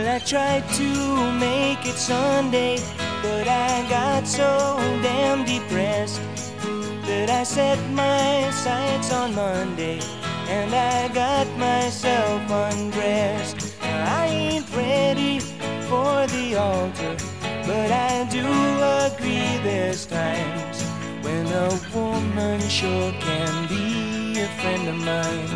I tried to make it Sunday, but I got so damn depressed that I set my sights on Monday and I got myself undressed. I ain't ready for the altar, but I do agree there's times when a woman sure can be a friend of mine.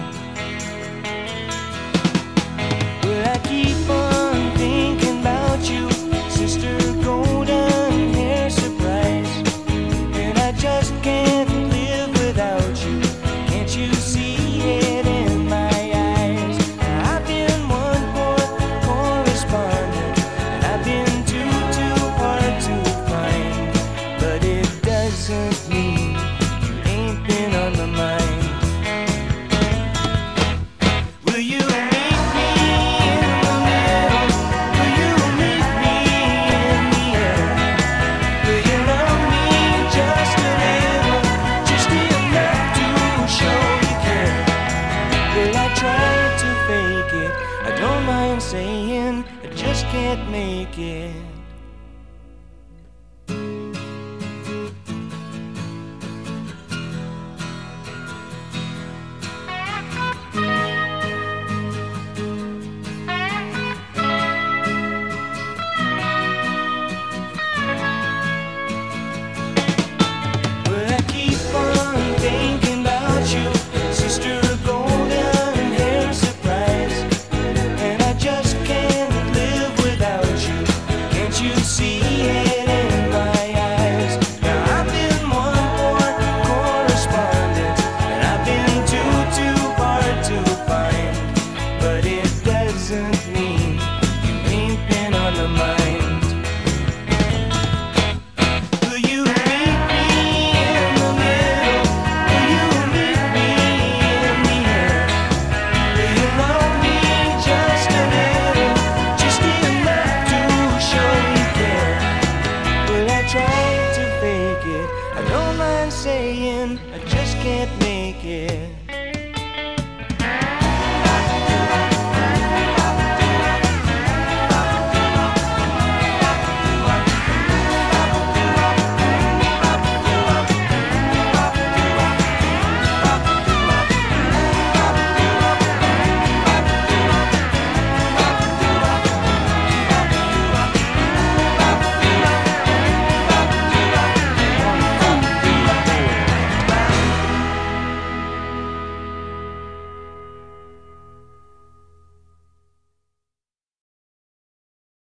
Well, I keep on thinking about you, Sister Golden Hair Surprise, and I just can't live without you. Can't you see it in my eyes? I've been one poor correspondent, and I've been too hard to find, but it doesn't mean you ain't been on my mind. Will you meet me in the middle? Will you meet me in the air? Will you love me just a little, just enough to show you care? Well, I tried to fake it, I don't mind saying I just can't make it.